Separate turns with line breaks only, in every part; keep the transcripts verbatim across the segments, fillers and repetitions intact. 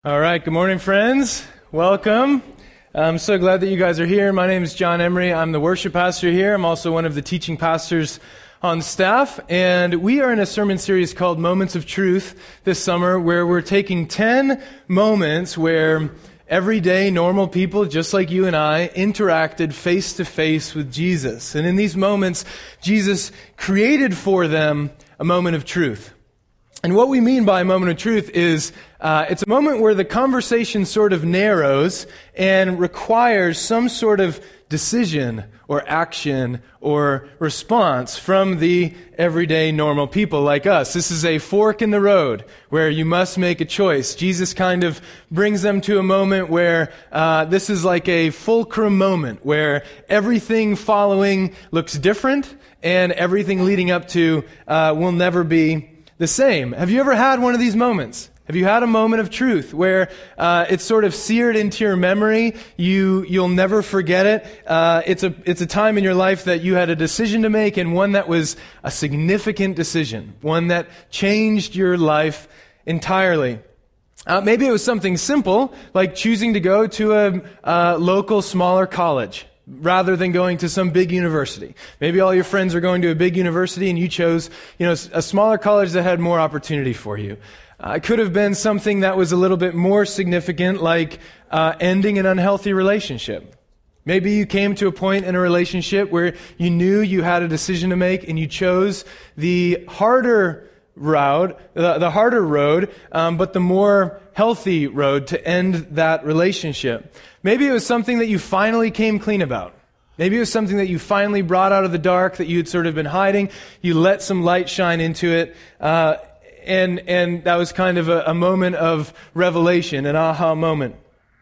All right, good morning, friends. Welcome. I'm so glad that you guys are here. My name is John Emery. I'm the worship pastor here. I'm also one of the teaching pastors on staff. And we are in a sermon series called Moments of Truth this summer, where we're taking ten moments where everyday normal people, just like you and I, interacted face to face with Jesus. And in these moments, Jesus created for them a moment of truth. And what we mean by a moment of truth is uh, it's a moment where the conversation sort of narrows and requires some sort of decision or action or response from the everyday normal people like us. This is a fork in the road where you must make a choice. Jesus kind of brings them to a moment where uh, this is like a fulcrum moment where everything following looks different and everything leading up to uh, will never be the same. Have you ever had one of these moments? Have you had a moment of truth where uh, it's sort of seared into your memory? You you'll never forget it. Uh, it's a it's a time in your life that you had a decision to make, and one that was a significant decision, one that changed your life entirely. Uh, maybe it was something simple, like choosing to go to a, a local smaller college rather than going to some big university. Maybe all your friends are going to a big university and you chose, you know, a smaller college that had more opportunity for you. Uh, it could have been something that was a little bit more significant, like uh, ending an unhealthy relationship. Maybe you came to a point in a relationship where you knew you had a decision to make and you chose the harder route, the, the harder road, um, but the more healthy road to end that relationship. Maybe it was something that you finally came clean about. Maybe it was something that you finally brought out of the dark that you had sort of been hiding. You let some light shine into it, uh, and and that was kind of a, a moment of revelation, an aha moment.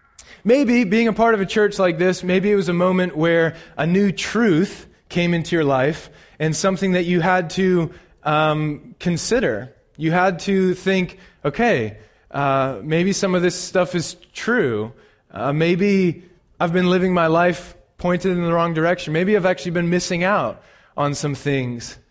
Maybe being a part of a church like this, maybe it was a moment where a new truth came into your life and something that you had to um, consider. You had to think, okay, uh, maybe some of this stuff is true. Uh, maybe I've been living my life pointed in the wrong direction. Maybe I've actually been missing out on some things.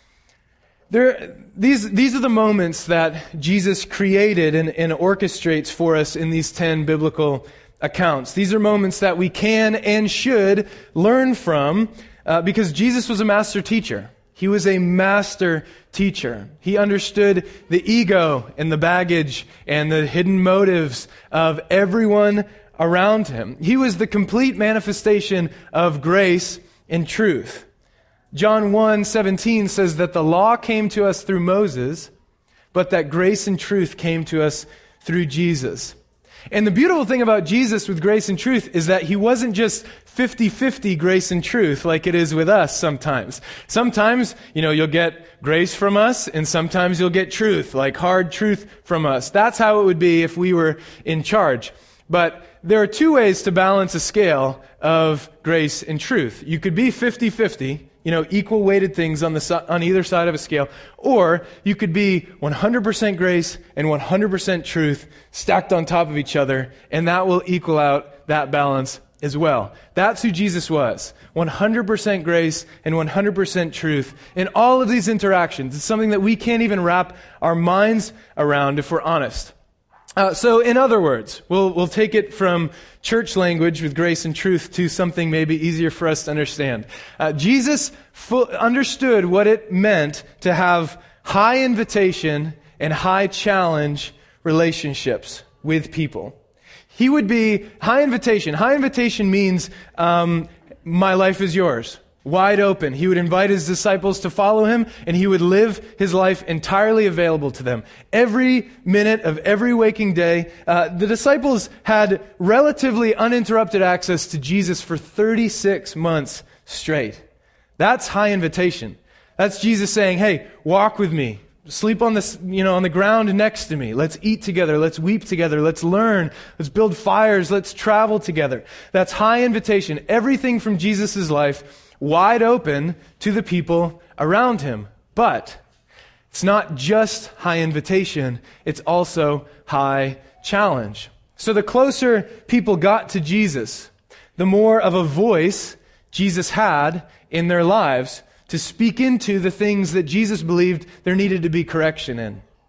There, these, these are the moments that Jesus created and, and orchestrates for us in these ten biblical accounts. These are moments that we can and should learn from uh, because Jesus was a master teacher. He was a master teacher. He understood the ego and the baggage and the hidden motives of everyone around him. He was the complete manifestation of grace and truth. John one seventeen says that the law came to us through Moses, but that grace and truth came to us through Jesus. And the beautiful thing about Jesus with grace and truth is that he wasn't just fifty-fifty grace and truth like it is with us sometimes. Sometimes, you know, you'll get grace from us, and sometimes you'll get truth, like hard truth from us. That's how it would be if we were in charge. But there are two ways to balance a scale of grace and truth. You could be fifty-fifty, you know, equal weighted things on the on either side of a scale, or you could be one hundred percent grace and one hundred percent truth stacked on top of each other, and that will equal out that balance as well. That's who Jesus was. one hundred percent grace and one hundred percent truth in all of these interactions. It's something that we can't even wrap our minds around if we're honest. Uh, so in other words, we'll we'll take it from church language with grace and truth to something maybe easier for us to understand. Uh, Jesus fu- understood what it meant to have high invitation and high challenge relationships with people. He would be high invitation. High invitation means um, my life is yours. Wide open. He would invite his disciples to follow him, and he would live his life entirely available to them. Every minute of every waking day, uh, the disciples had relatively uninterrupted access to Jesus for thirty-six months straight. That's high invitation. That's Jesus saying, hey, walk with me. Sleep on this, you know, on the ground next to me. Let's eat together. Let's weep together. Let's learn. Let's build fires. Let's travel together. That's high invitation. Everything from Jesus' life wide open to the people around him. But it's not just high invitation, it's also high challenge. So the closer people got to Jesus, the more of a voice Jesus had in their lives to speak into the things that Jesus believed there needed to be correction in.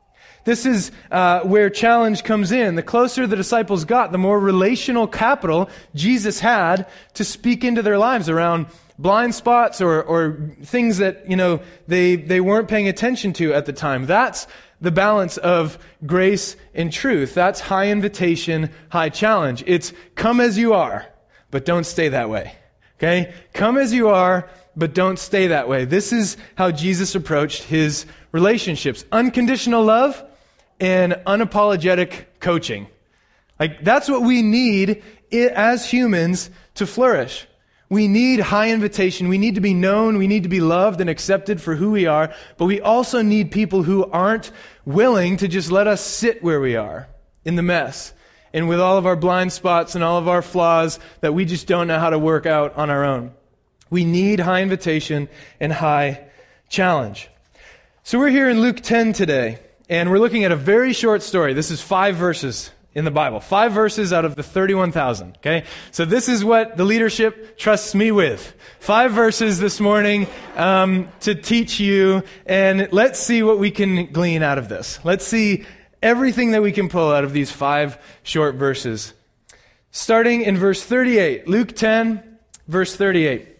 this is uh, where challenge comes in. The closer the disciples got, the more relational capital Jesus had to speak into their lives around blind spots or, or things that, you know, they, they weren't paying attention to at the time. That's the balance of grace and truth. That's high invitation, high challenge. It's come as you are, but don't stay that way. Okay? Come as you are, but don't stay that way. This is how Jesus approached his relationships. Unconditional love and unapologetic coaching. Like, that's what we need as humans to flourish. We need high invitation. We need to be known. We need to be loved and accepted for who we are. But we also need people who aren't willing to just let us sit where we are in the mess and with all of our blind spots and all of our flaws that we just don't know how to work out on our own. We need high invitation and high challenge. So we're here in Luke ten today, and we're looking at a very short story. This is five verses in the Bible. Five verses out of the thirty-one thousand, okay? So this is what the leadership trusts me with. Five verses this morning um, to teach you, and let's see what we can glean out of this. Let's see everything that we can pull out of these five short verses. Starting in verse thirty-eight, Luke ten, verse thirty-eight.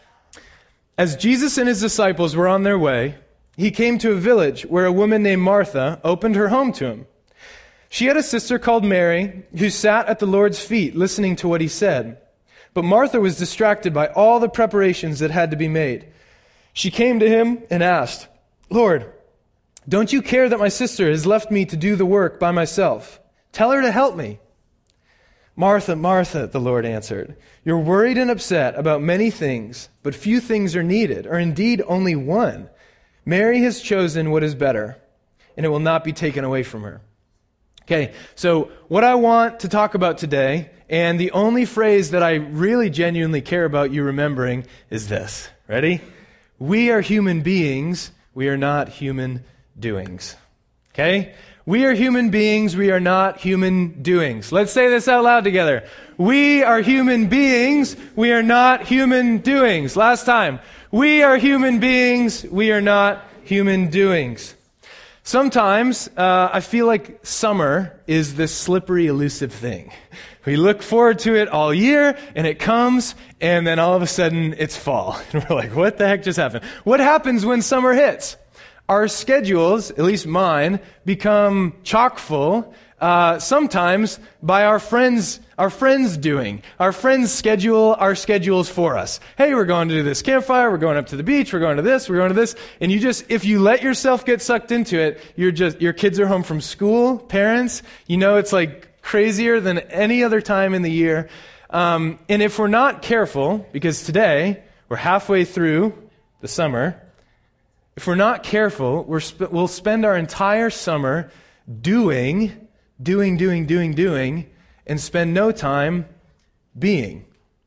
As Jesus and his disciples were on their way, he came to a village where a woman named Martha opened her home to him. She had a sister called Mary who sat at the Lord's feet listening to what he said. But Martha was distracted by all the preparations that had to be made. She came to him and asked, "Lord, don't you care that my sister has left me to do the work by myself? Tell her to help me." "Martha, Martha," the Lord answered, "you're worried and upset about many things, but few things are needed, or indeed only one. Mary has chosen what is better, and it will not be taken away from her." Okay, so what I want to talk about today, and the only phrase that I really genuinely care about you remembering, is this. Ready? We are human beings. We are not human doings. Okay? We are human beings. We are not human doings. Let's say this out loud together. We are human beings. We are not human doings. Last time. We are human beings. We are not human doings. Sometimes uh, I feel like summer is this slippery, elusive thing. We look forward to it all year, and it comes, and then all of a sudden it's fall. And we're like, what the heck just happened? What happens when summer hits? Our schedules, at least mine, become chock full, uh, sometimes by our friends, our friends doing. Our friends schedule our schedules for us. Hey, we're going to do this campfire, we're going up to the beach, we're going to this, we're going to this. And you just, if you let yourself get sucked into it, you're just, your kids are home from school, parents, you know, it's like crazier than any other time in the year. Um, and if we're not careful, because today we're halfway through the summer, if we're not careful, we're sp- we'll spend our entire summer doing, doing, doing, doing, doing, and spend no time being.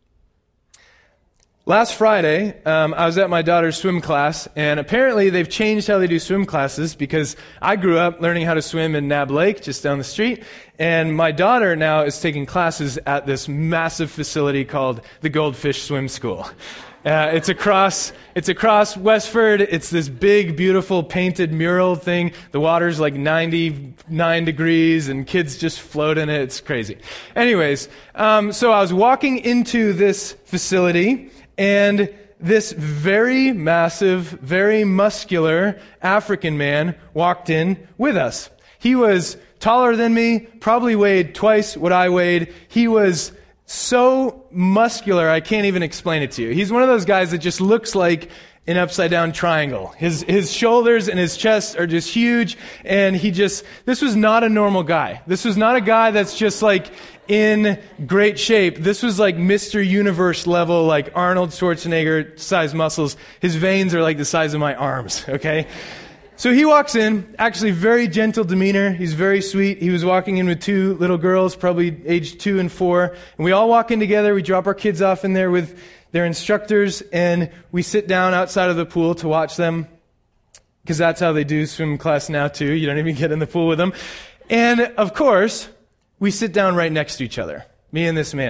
Last Friday, um, I was at my daughter's swim class, and apparently they've changed how they do swim classes because I grew up learning how to swim in Nab Lake, just down the street, and my daughter now is taking classes at this massive facility called the Goldfish Swim School. Uh, it's across, it's across Westford. It's this big, beautiful painted mural thing. The water's like ninety-nine degrees and kids just float in it. It's crazy. Anyways, um, so I was walking into this facility and this very massive, very muscular African man walked in with us. He was taller than me, probably weighed twice what I weighed. He was so muscular, I can't even explain it to you. He's one of those guys that just looks like an upside down triangle. His his shoulders and his chest are just huge, and he just, this was not a normal guy. This was not a guy that's just like in great shape. This was like Mister Universe level, like Arnold Schwarzenegger size muscles. His veins are like the size of my arms, okay? So he walks in, actually very gentle demeanor. He's very sweet. He was walking in with two little girls, probably aged two and four. And we all walk in together. We drop our kids off in there with their instructors, and we sit down outside of the pool to watch them, because that's how they do swim class now too. You don't even get in the pool with them. And of course, we sit down right next to each other, me and this man.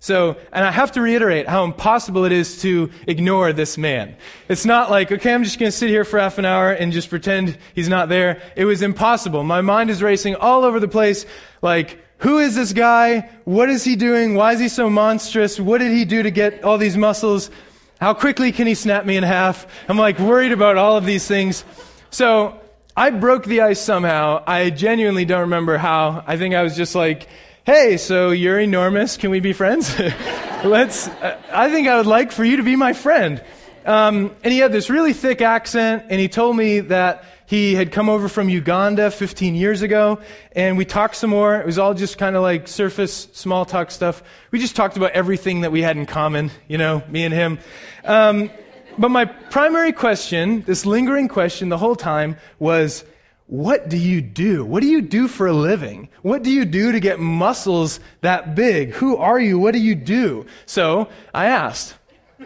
So, and I have to reiterate how impossible it is to ignore this man. It's not like, okay, I'm just going to sit here for half an hour and just pretend he's not there. It was impossible. My mind is racing all over the place. Like, who is this guy? What is he doing? Why is he so monstrous? What did he do to get all these muscles? How quickly can he snap me in half? I'm like worried about all of these things. So I broke the ice somehow. I genuinely don't remember how. I think I was just like, hey, so you're enormous. Can we be friends? Let's, uh, I think I would like for you to be my friend. Um, and he had this really thick accent, and he told me that he had come over from Uganda fifteen years ago, and we talked some more. It was all just kind of like surface, small talk stuff. We just talked about everything that we had in common, you know, me and him. Um, but my primary question, this lingering question the whole time, was, what do you do? What do you do for a living? What do you do to get muscles that big? Who are you? What do you do? So I asked.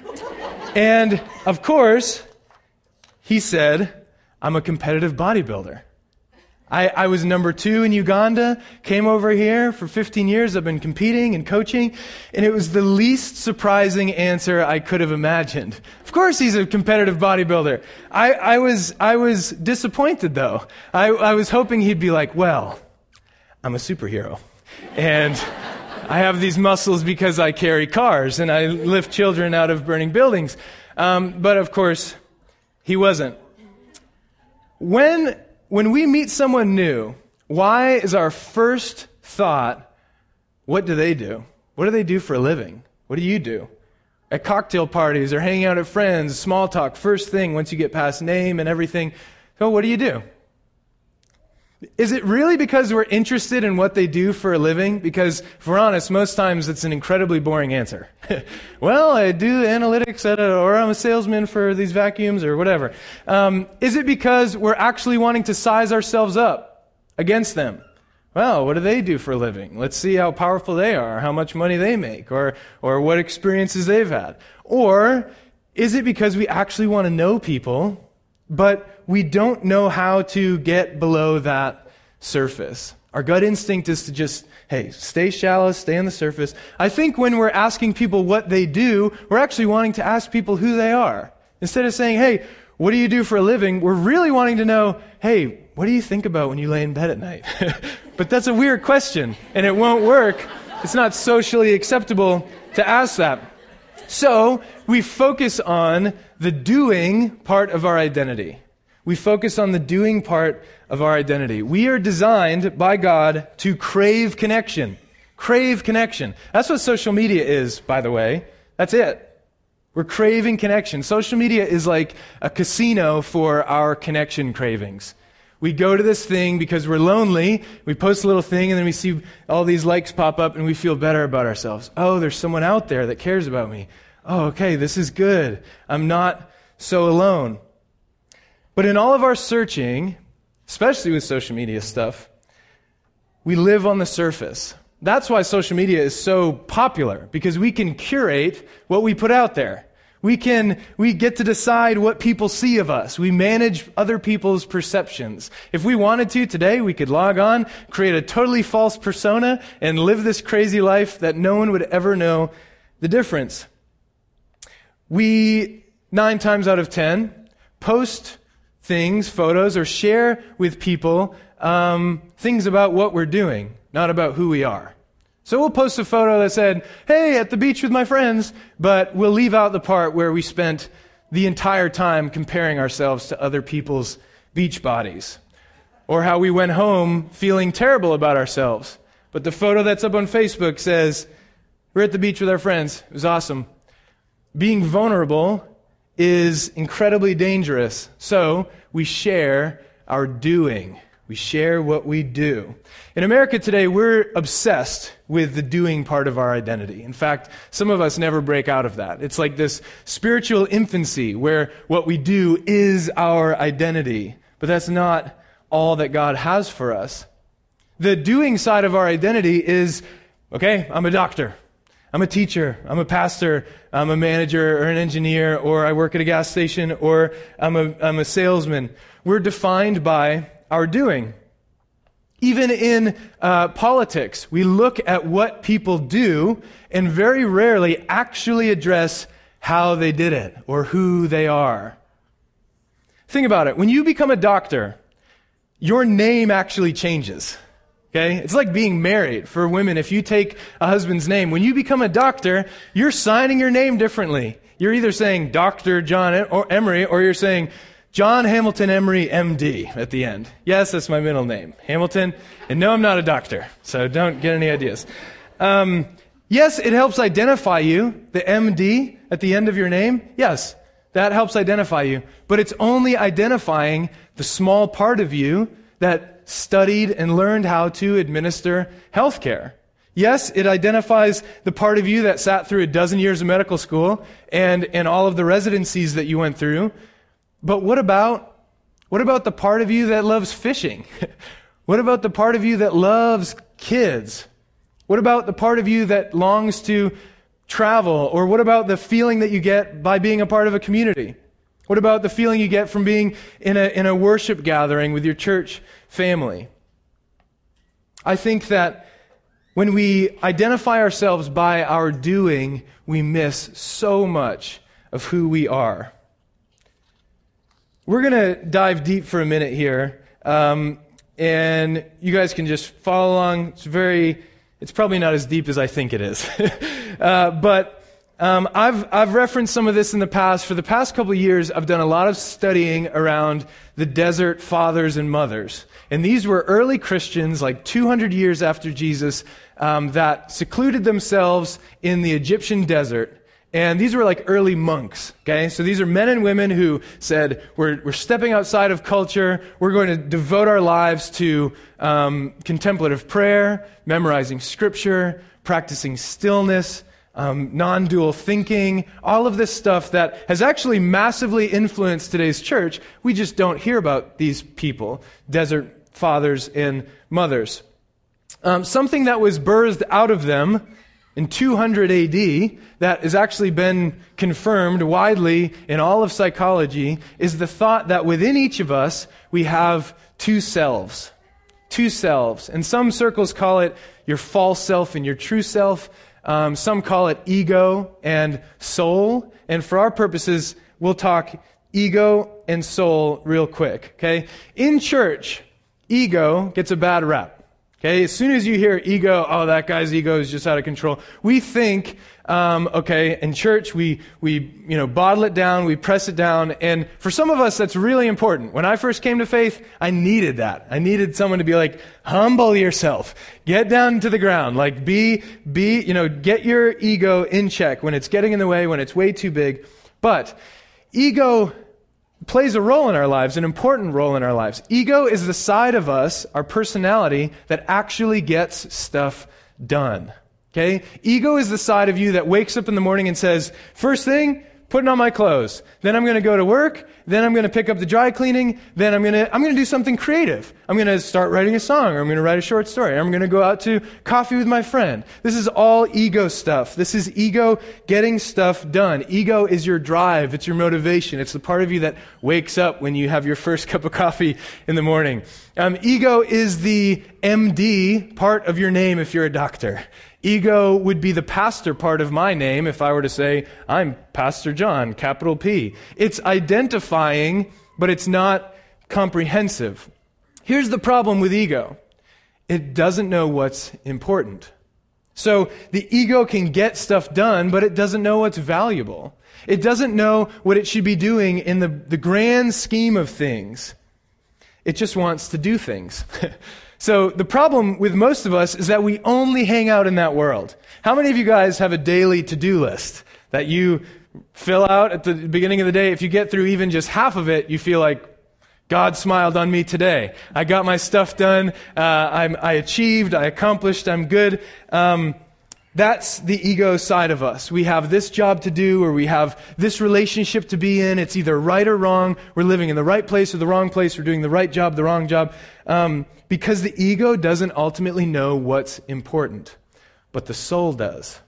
And of course, he said, I'm a competitive bodybuilder. I, I was number two in Uganda, came over here for fifteen years. I've been competing and coaching, and it was the least surprising answer I could have imagined. Of course he's a competitive bodybuilder. I, I was I was disappointed, though. I, I was hoping he'd be like, well, I'm a superhero, and I have these muscles because I carry cars, and I lift children out of burning buildings. Um, but of course, he wasn't. When... When we meet someone new, why is our first thought, what do they do? What do they do for a living? What do you do? At cocktail parties or hanging out at friends, small talk, first thing once you get past name and everything. So what do you do? Is it really because we're interested in what they do for a living? Because if we're honest, most times it's an incredibly boring answer. Well, I do analytics at a, or I'm a salesman for these vacuums or whatever. Um, is it because we're actually wanting to size ourselves up against them? Well, what do they do for a living? Let's see how powerful they are, how much money they make, or or what experiences they've had. Or is it because we actually want to know people, but we don't know how to get below that surface? Our gut instinct is to just, hey, stay shallow, stay on the surface. I think when we're asking people what they do, we're actually wanting to ask people who they are. Instead of saying, hey, what do you do for a living? We're really wanting to know, hey, what do you think about when you lay in bed at night? But that's a weird question, and it won't work. It's not socially acceptable to ask that. So we focus on the doing part of our identity. We focus on the doing part of our identity. We are designed by God to crave connection. Crave connection. That's what social media is, by the way. That's it. We're craving connection. Social media is like a casino for our connection cravings. We go to this thing because we're lonely. We post a little thing and then we see all these likes pop up and we feel better about ourselves. Oh, there's someone out there that cares about me. Oh, okay, this is good. I'm not so alone. But in all of our searching, especially with social media stuff, we live on the surface. That's why social media is so popular, because we can curate what we put out there. We can, we get to decide what people see of us. We manage other people's perceptions. If we wanted to today, we could log on, create a totally false persona, and live this crazy life that no one would ever know the difference. We, nine times out of ten, post things, photos, or share with people um, things about what we're doing, not about who we are. So we'll post a photo that said, hey, at the beach with my friends, but we'll leave out the part where we spent the entire time comparing ourselves to other people's beach bodies, or how we went home feeling terrible about ourselves. But the photo that's up on Facebook says, we're at the beach with our friends. It was awesome. Being vulnerable is incredibly dangerous. So we share our doing. We share what we do. In America today, we're obsessed with the doing part of our identity. In fact, some of us never break out of that. It's like this spiritual infancy where what we do is our identity. But that's not all that God has for us. The doing side of our identity is, okay, I'm a doctor. I'm a teacher, I'm a pastor, I'm a manager or an engineer, or I work at a gas station, or I'm a, I'm a salesman. We're defined by our doing. Even in uh, politics, we look at what people do and very rarely actually address how they did it or who they are. Think about it. When you become a doctor, your name actually changes. Okay? It's like being married for women. If you take a husband's name, when you become a doctor, you're signing your name differently. You're either saying Doctor John Emery, or you're saying John Hamilton Emery, M D, at the end. Yes, that's my middle name, Hamilton. And no, I'm not a doctor, so don't get any ideas. Um, yes, it helps identify you, the M D at the end of your name. Yes, that helps identify you. But it's only identifying the small part of you that studied and learned how to administer healthcare. Yes, it identifies the part of you that sat through a dozen years of medical school and, and all of the residencies that you went through. But what about, what about the part of you that loves fishing? What about the part of you that loves kids? What about the part of you that longs to travel? Or what about the feeling that you get by being a part of a community? What about the feeling you get from being in a, in a worship gathering with your church family? I think that when we identify ourselves by our doing, we miss so much of who we are. We're going to dive deep for a minute here, um, and you guys can just follow along. It's very, it's probably not as deep as I think it is. uh, but um, I've, I've referenced some of this in the past. For the past couple of years, I've done a lot of studying around the desert fathers and mothers. And these were early Christians, like two hundred years after Jesus, um, that secluded themselves in the Egyptian desert. And these were like early monks, okay? So these are men and women who said, we're, we're stepping outside of culture. We're going to devote our lives to um, contemplative prayer, memorizing scripture, practicing stillness, um, non-dual thinking, all of this stuff that has actually massively influenced today's church. We just don't hear about these people, desert fathers and mothers. Um, something that was birthed out of them in two hundred A D, that has actually been confirmed widely in all of psychology, is the thought that within each of us, we have two selves. Two selves. And some circles call it your false self and your true self. Um, some call it ego and soul. And for our purposes, we'll talk ego and soul real quick, okay? In church, ego gets a bad rap. Okay, as soon as you hear ego, oh, that guy's ego is just out of control. We think, um, okay, in church, we, we, you know, bottle it down, we press it down. And for some of us, that's really important. When I first came to faith, I needed that. I needed someone to be like, humble yourself. Get down to the ground. Like, be, be, you know, get your ego in check when it's getting in the way, when it's way too big. But ego plays a role in our lives, an important role in our lives. Ego is the side of us, our personality, that actually gets stuff done. Okay? Ego is the side of you that wakes up in the morning and says, first thing, putting on my clothes. Then I'm going to go to work. Then I'm going to pick up the dry cleaning. Then I'm going to, I'm going to do something creative. I'm going to start writing a song, or I'm going to write a short story. Or I'm going to go out to coffee with my friend. This is all ego stuff. This is ego getting stuff done. Ego is your drive. It's your motivation. It's the part of you that wakes up when you have your first cup of coffee in the morning. Um, ego is the M D part of your name if you're a doctor. Ego would be the pastor part of my name if I were to say, I'm Pastor John, capital P. It's identifying, but it's not comprehensive. Here's the problem with ego. It doesn't know what's important. So the ego can get stuff done, but it doesn't know what's valuable. It doesn't know what it should be doing in the, the grand scheme of things. It just wants to do things. So the problem with most of us is that we only hang out in that world. How many of you guys have a daily to-do list that you fill out at the beginning of the day? If you get through even just half of it, you feel like, God smiled on me today. I got my stuff done. Uh, I'm, I achieved. I accomplished. I'm good. Um, that's the ego side of us. We have this job to do, or we have this relationship to be in. It's either right or wrong. We're living in the right place or the wrong place. We're doing the right job, the wrong job. Um, because the ego doesn't ultimately know what's important, but the soul does.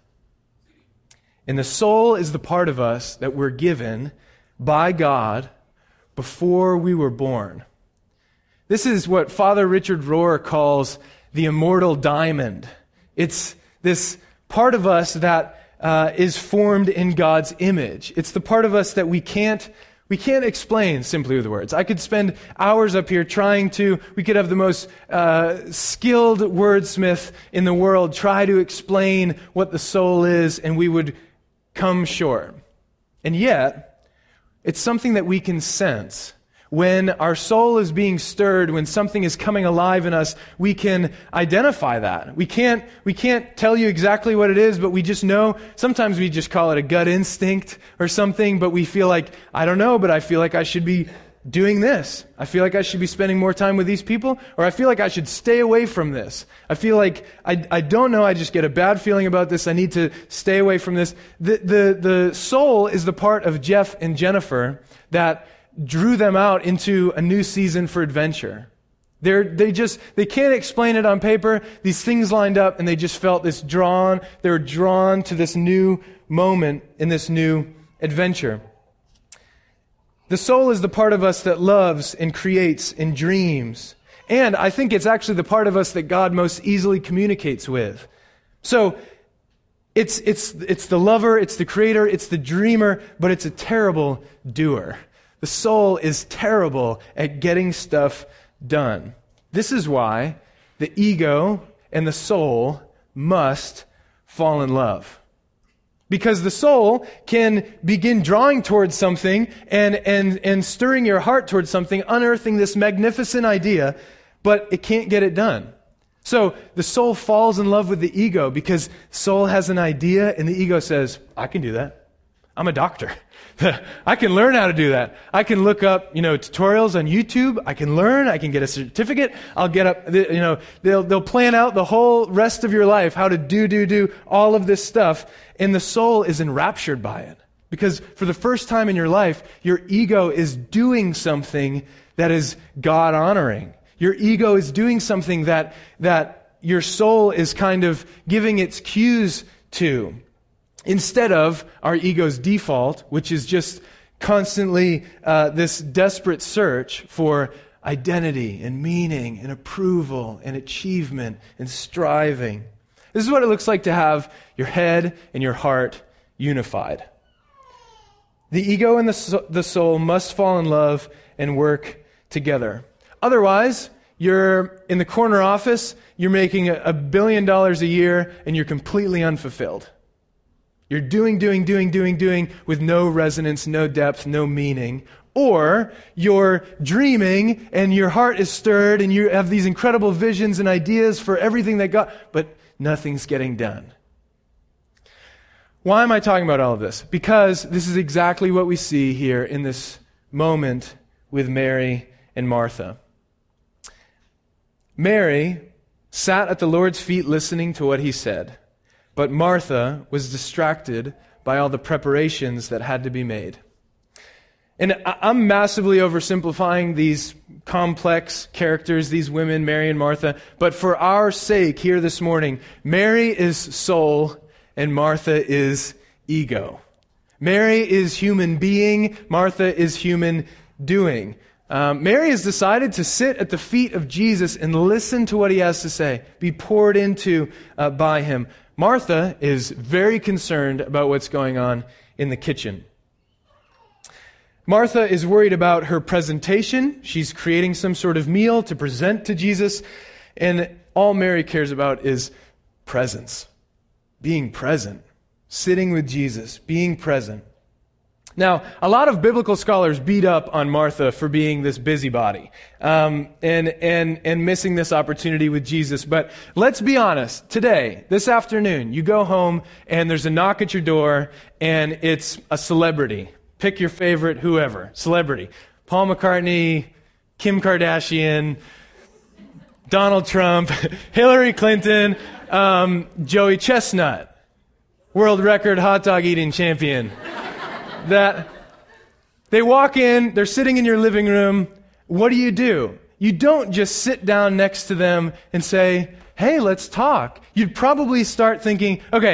And the soul is the part of us that we're given by God before we were born. This is what Father Richard Rohr calls the immortal diamond. It's this part of us that uh, is formed in God's image. It's the part of us that we can't we can't explain simply with words. I could spend hours up here trying to, we could have the most uh, skilled wordsmith in the world try to explain what the soul is, and we would come short. And yet, it's something that we can sense. When our soul is being stirred, when something is coming alive in us, we can identify that. We can't, we can't tell you exactly what it is, but we just know. Sometimes we just call it a gut instinct or something, but we feel like, I don't know, but I feel like I should be doing this. I feel like I should be spending more time with these people, or I feel like I should stay away from this. I feel like I, I don't know, I just get a bad feeling about this. I need to stay away from this. The, the, the soul is the part of Jeff and Jennifer that drew them out into a new season for adventure. They're, they just, they can't explain it on paper. These things lined up and they just felt this drawn, they were drawn to this new moment in this new adventure. The soul is the part of us that loves and creates and dreams. And I think it's actually the part of us that God most easily communicates with. So, it's, it's, it's the lover, it's the creator, it's the dreamer, but it's a terrible doer. The soul is terrible at getting stuff done. This is why the ego and the soul must fall in love. Because the soul can begin drawing towards something and, and, and stirring your heart towards something, unearthing this magnificent idea, but it can't get it done. So the soul falls in love with the ego because soul has an idea and the ego says, I can do that. I'm a doctor. I can learn how to do that. I can look up, you know, tutorials on YouTube. I can learn. I can get a certificate. I'll get up, you know, they'll, they'll plan out the whole rest of your life, how to do, do, do all of this stuff. And the soul is enraptured by it. Because for the first time in your life, your ego is doing something that is God honoring. Your ego is doing something that, that your soul is kind of giving its cues to. Instead of our ego's default, which is just constantly uh, this desperate search for identity and meaning and approval and achievement and striving. This is what it looks like to have your head and your heart unified. The ego and the, so- the soul must fall in love and work together. Otherwise, you're in the corner office, you're making a, a billion dollars a year, and you're completely unfulfilled. You're doing, doing, doing, doing, doing with no resonance, no depth, no meaning. Or you're dreaming and your heart is stirred and you have these incredible visions and ideas for everything that God, but nothing's getting done. Why am I talking about all of this? Because this is exactly what we see here in this moment with Mary and Martha. Mary sat at the Lord's feet listening to what he said. But Martha was distracted by all the preparations that had to be made. And I'm massively oversimplifying these complex characters, these women, Mary and Martha. But for our sake here this morning, Mary is soul and Martha is ego. Mary is human being, Martha is human doing. Um, Mary has decided to sit at the feet of Jesus and listen to what he has to say, be poured into uh, by him. Martha is very concerned about what's going on in the kitchen. Martha is worried about her presentation. She's creating some sort of meal to present to Jesus. And all Mary cares about is presence. Being present. Sitting with Jesus. Being present. Now, a lot of biblical scholars beat up on Martha for being this busybody um, and and and missing this opportunity with Jesus. But let's be honest. Today, this afternoon, you go home and there's a knock at your door and it's a celebrity. Pick your favorite whoever. Celebrity. Paul McCartney, Kim Kardashian, Donald Trump, Hillary Clinton, um, Joey Chestnut, world record hot dog eating champion. That they walk in, they're sitting in your living room. What do you do? You don't just sit down next to them and say, hey, let's talk. You'd probably start thinking, okay,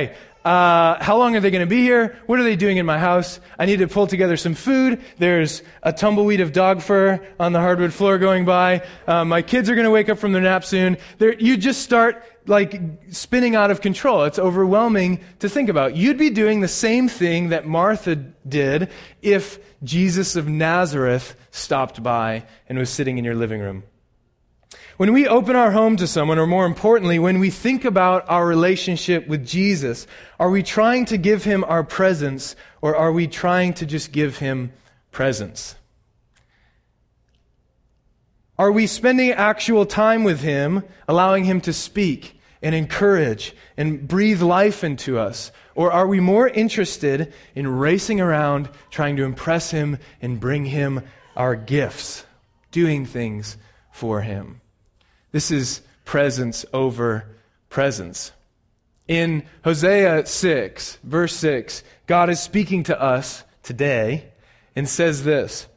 Uh, how long are they going to be here? What are they doing in my house? I need to pull together some food. There's a tumbleweed of dog fur on the hardwood floor going by. Uh, my kids are going to wake up from their nap soon. There, you just start like spinning out of control. It's overwhelming to think about. You'd be doing the same thing that Martha did if Jesus of Nazareth stopped by and was sitting in your living room. When we open our home to someone, or more importantly, when we think about our relationship with Jesus, are we trying to give him our presence, or are we trying to just give him presence? Are we spending actual time with him, allowing him to speak and encourage and breathe life into us? Or are we more interested in racing around, trying to impress him and bring him our gifts, doing things for him? This is presence over presence. In Hosea six, verse six, God is speaking to us today and says this: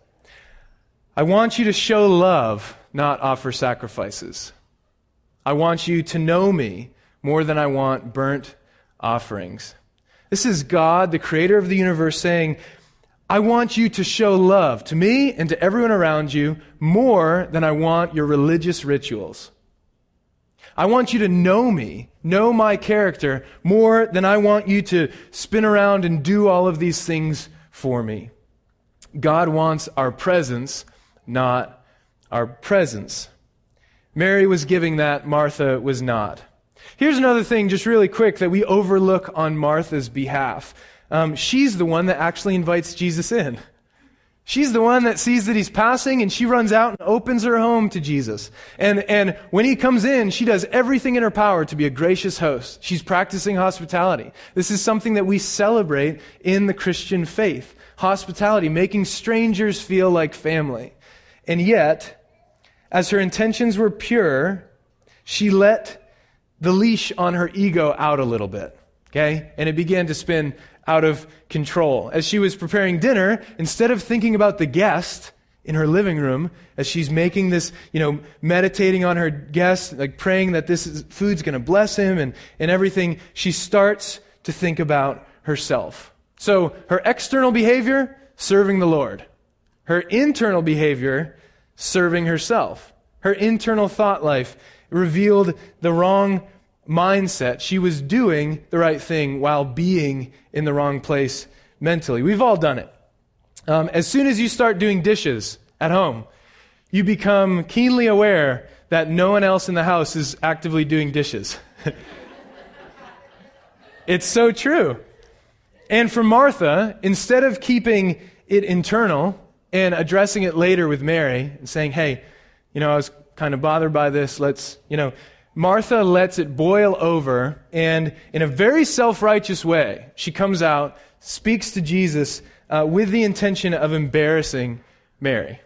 I want you to show love, not offer sacrifices. I want you to know me more than I want burnt offerings. This is God, the creator of the universe, saying, I want you to show love to me and to everyone around you more than I want your religious rituals. I want you to know me, know my character, more than I want you to spin around and do all of these things for me. God wants our presence, not our presence. Mary was giving that, Martha was not. Here's another thing, just really quick, that we overlook on Martha's behalf. Um, she's the one that actually invites Jesus in. She's the one that sees that he's passing, and she runs out and opens her home to Jesus. And, and when he comes in, she does everything in her power to be a gracious host. She's practicing hospitality. This is something that we celebrate in the Christian faith. Hospitality, making strangers feel like family. And yet, as her intentions were pure, she let the leash on her ego out a little bit. Okay? And it began to spin out of control. As she was preparing dinner, instead of thinking about the guest in her living room, as she's making this, you know, meditating on her guest, like praying that this is, food's going to bless him and, and everything, she starts to think about herself. So her external behavior, serving the Lord. Her internal behavior, serving herself. Her internal thought life revealed the wrong mindset. She was doing the right thing while being in the wrong place mentally. We've all done it. Um, as soon as you start doing dishes at home, you become keenly aware that no one else in the house is actively doing dishes. It's so true. And for Martha, instead of keeping it internal and addressing it later with Mary and saying, hey, you know, I was kind of bothered by this, let's, you know, Martha lets it boil over, and in a very self-righteous way, she comes out, speaks to Jesus uh, with the intention of embarrassing Mary.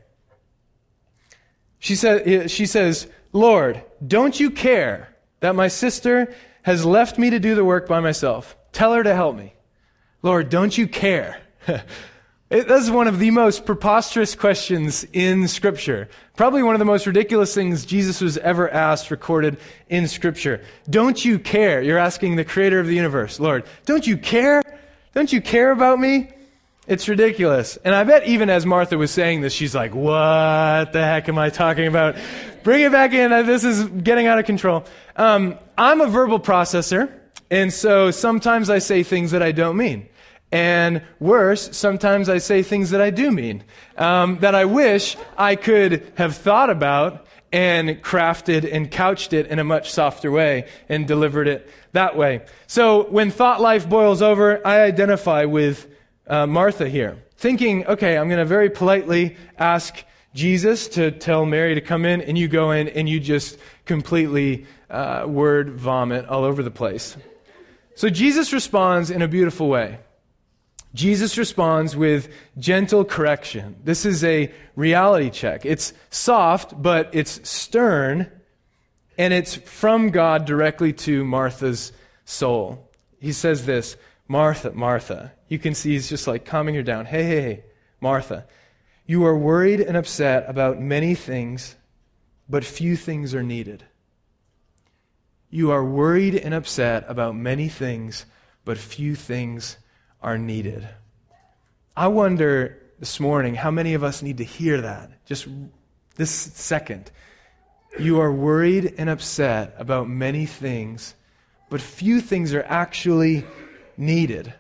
She, sa- she says, Lord, don't you care that my sister has left me to do the work by myself? Tell her to help me. Lord, don't you care? It, that's one of the most preposterous questions in Scripture. Probably one of the most ridiculous things Jesus was ever asked, recorded in Scripture. Don't you care? You're asking the creator of the universe, Lord, don't you care? Don't you care about me? It's ridiculous. And I bet even as Martha was saying this, she's like, what the heck am I talking about? Bring it back in. This is getting out of control. Um, I'm a verbal processor, and so sometimes I say things that I don't mean. And worse, sometimes I say things that I do mean, um, that I wish I could have thought about and crafted and couched it in a much softer way and delivered it that way. So when thought life boils over, I identify with uh, Martha here, thinking, okay, I'm going to very politely ask Jesus to tell Mary to come in, and you go in and you just completely uh, word vomit all over the place. So Jesus responds in a beautiful way. Jesus responds with gentle correction. This is a reality check. It's soft, but it's stern, and it's from God directly to Martha's soul. He says this, Martha, Martha. You can see he's just like calming her down. Hey, hey, hey, Martha, you are worried and upset about many things, but few things are needed. You are worried and upset about many things, but few things are needed. I wonder this morning how many of us need to hear that, just this second. You are worried and upset about many things, but few things are actually needed.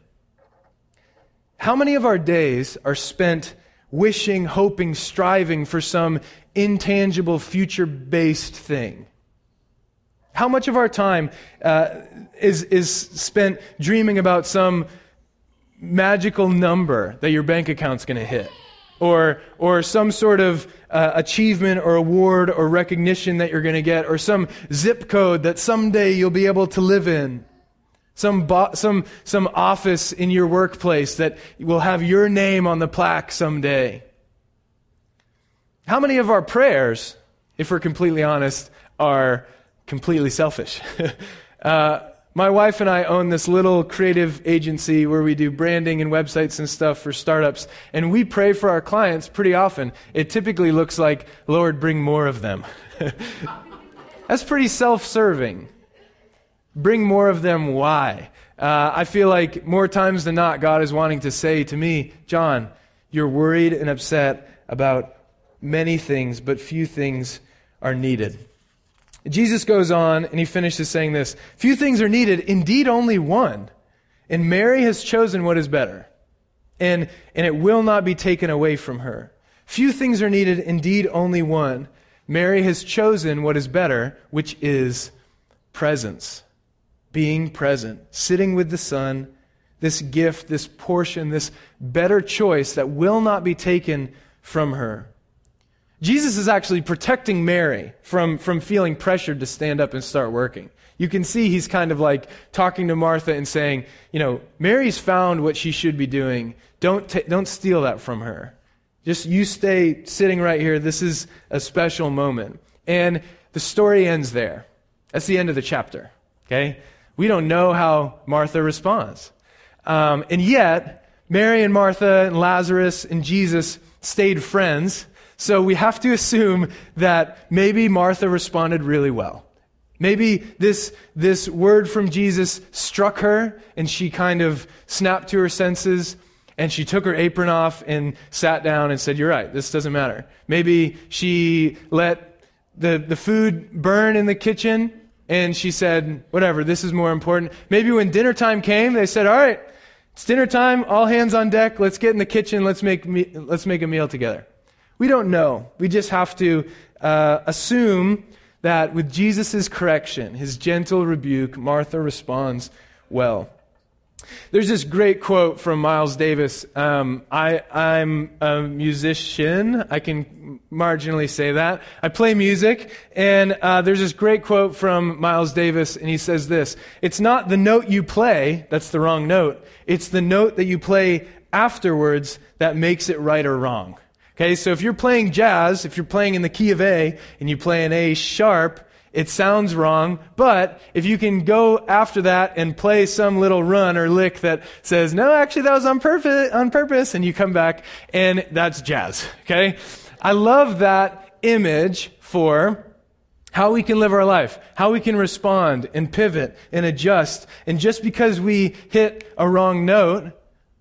How many of our days are spent wishing, hoping, striving for some intangible, future-based thing? How much of our time uh, is is spent dreaming about some magical number that your bank account's going to hit? Or or some sort of uh, achievement or award or recognition that you're going to get, or some zip code that someday you'll be able to live in? Some bo- some some office in your workplace that will have your name on the plaque someday. How many of our prayers, if we're completely honest, are completely selfish? uh, my wife and I own this little creative agency where we do branding and websites and stuff for startups, and we pray for our clients pretty often. It typically looks like, Lord, bring more of them. That's pretty self-serving. Bring more of them, why? Uh, I feel like more times than not, God is wanting to say to me, John, you're worried and upset about many things, but few things are needed. Jesus goes on and he finishes saying this, few things are needed, indeed only one. And Mary has chosen what is better, and, and it will not be taken away from her. Few things are needed, indeed only one. Mary has chosen what is better, which is presence. Being present, sitting with the Son, this gift, this portion, this better choice that will not be taken from her. Jesus is actually protecting Mary from, from feeling pressured to stand up and start working. You can see he's kind of like talking to Martha and saying, you know, Mary's found what she should be doing. Don't ta- don't steal that from her. Just you stay sitting right here. This is a special moment. And the story ends there. That's the end of the chapter. Okay? We don't know how Martha responds. Um, and yet, Mary and Martha and Lazarus and Jesus stayed friends. So we have to assume that maybe Martha responded really well. Maybe this, this word from Jesus struck her and she kind of snapped to her senses and she took her apron off and sat down and said, you're right, this doesn't matter. Maybe she let the, the food burn in the kitchen and she said, whatever, this is more important. Maybe when dinner time came, they said, all right, it's dinner time, all hands on deck, let's get in the kitchen, let's make me, let's make a meal together. We don't know. We just have to uh, assume that with Jesus' correction, his gentle rebuke, Martha responds well. There's this great quote from Miles Davis. Um, I, I'm a musician. I can marginally say that. I play music, and uh, there's this great quote from Miles Davis, and he says this, it's not the note you play that's the wrong note. It's the note that you play afterwards that makes it right or wrong. Okay, so if you're playing jazz, if you're playing in the key of A, and you play an A sharp, it sounds wrong, but if you can go after that and play some little run or lick that says, no, actually that was on purpose, on purpose, and you come back, and that's jazz, okay? I love that image for how we can live our life, how we can respond and pivot and adjust. And just because we hit a wrong note,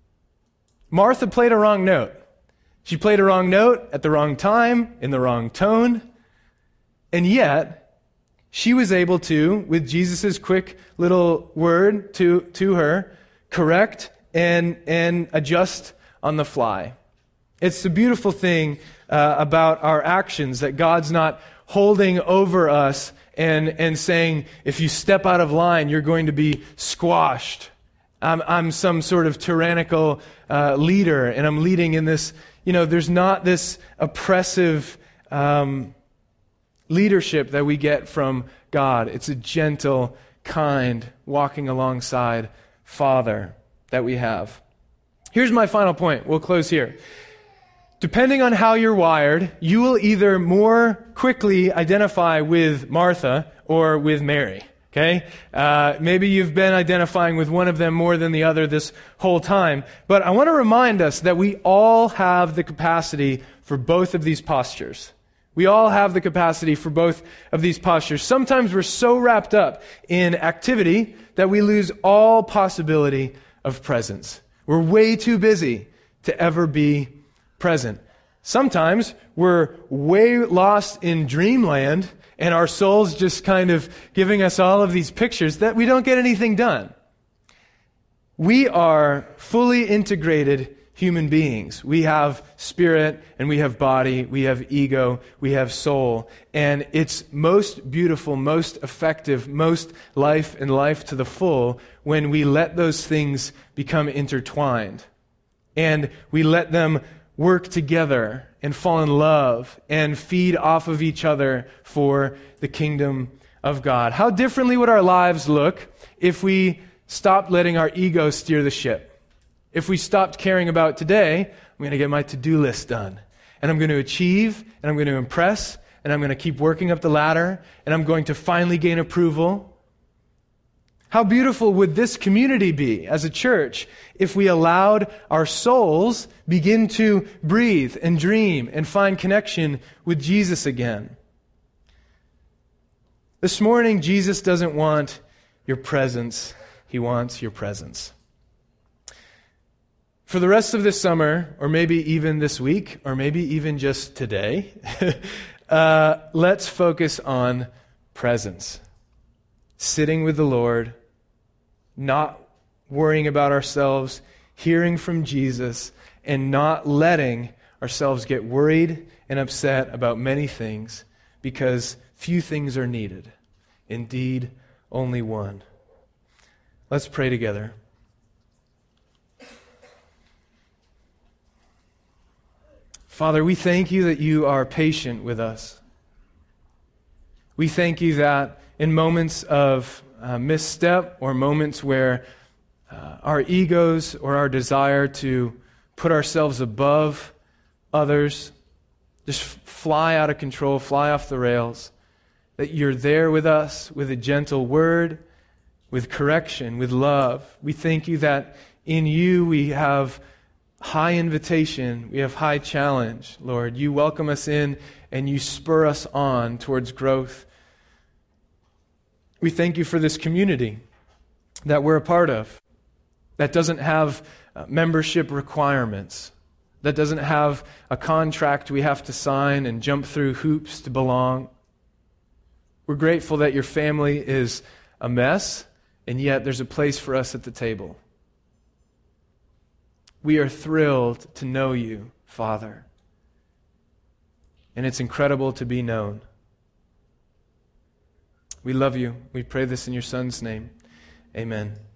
Martha played a wrong note. She played a wrong note at the wrong time, in the wrong tone, and yet she was able to, with Jesus' quick little word to, to her, correct and, and adjust on the fly. It's the beautiful thing uh, about our actions, that God's not holding over us and, and saying, if you step out of line, you're going to be squashed. I'm, I'm some sort of tyrannical uh, leader, and I'm leading in this, you know, there's not this oppressive um leadership that we get from God. It's a gentle, kind, walking alongside Father that we have. Here's my final point. We'll close here. Depending on how you're wired, you will either more quickly identify with Martha or with Mary. Okay? Uh, maybe you've been identifying with one of them more than the other this whole time. But I want to remind us that we all have the capacity for both of these postures. We all have the capacity for both of these postures. Sometimes we're so wrapped up in activity, that we lose all possibility of presence. We're way too busy to ever be present. Sometimes we're way lost in dreamland and our soul's just kind of giving us all of these pictures that we don't get anything done. We are fully integrated human beings. We have spirit and we have body, we have ego, we have soul. And it's most beautiful, most effective, most life and life to the full when we let those things become intertwined. And we let them work together and fall in love and feed off of each other for the kingdom of God. How differently would our lives look if we stopped letting our ego steer the ship? If we stopped caring about today, I'm going to get my to-do list done, and I'm going to achieve, and I'm going to impress, and I'm going to keep working up the ladder, and I'm going to finally gain approval. How beautiful would this community be as a church if we allowed our souls begin to breathe and dream and find connection with Jesus again? This morning, Jesus doesn't want your presence. He wants your presence. For the rest of this summer, or maybe even this week, or maybe even just today, uh, let's focus on presence. Sitting with the Lord, not worrying about ourselves, hearing from Jesus, and not letting ourselves get worried and upset about many things, because few things are needed. Indeed, only one. Let's pray together. Father, we thank you that you are patient with us. We thank you that in moments of uh, misstep or moments where uh, our egos or our desire to put ourselves above others just fly out of control, fly off the rails, that you're there with us with a gentle word, with correction, with love. We thank you that in you we have high invitation, we have high challenge, Lord. You welcome us in and you spur us on towards growth. We thank you for this community that we're a part of, that doesn't have uh, membership requirements, that doesn't have a contract we have to sign and jump through hoops to belong. We're grateful that your family is a mess, and yet there's a place for us at the table. We are thrilled to know you, Father. And it's incredible to be known. We love you. We pray this in your Son's name. Amen.